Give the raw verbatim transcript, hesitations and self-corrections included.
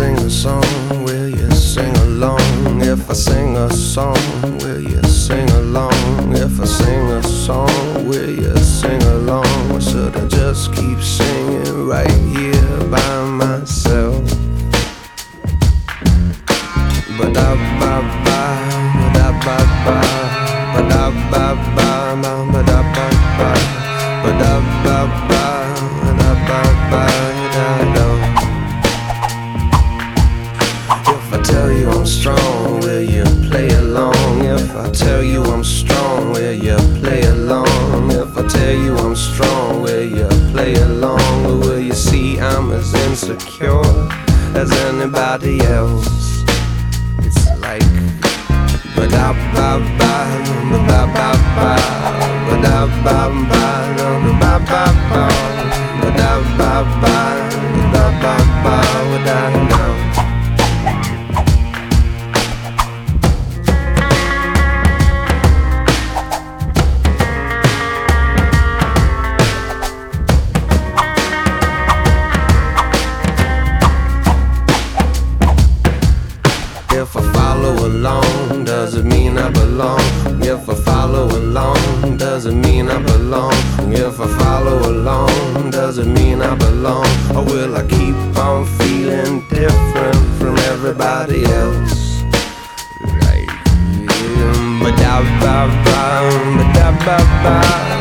sing a song, will you sing along? If I sing a song, will you sing along? If I sing a song, will you sing along? Or should I just keep singing right here by myself? Ba-da-ba-ba, ba-da-ba-ba, ba-da-ba-ba, ba-da-ba-ba, ba-da-ba-ba, ba-da-ba-ba, da-da. If I tell you I'm strong, will you play along? If I tell you I'm strong, will you play along? If I tell you I'm strong, will you play along? Or will you see I'm as insecure as anybody else? It's like ba-da-ba-ba, ba-da-ba-ba, ba-da-ba-ba, ba-da-ba-ba, ba-da-ba-ba, ba-da-ba-ba, ba-da-ba. If I follow along, does it mean I belong? If I follow along, does it mean I belong? If I follow along, does it mean I belong? Or will I keep on feeling different from everybody else? Like, ba-da-ba-ba, ba-da-ba-ba.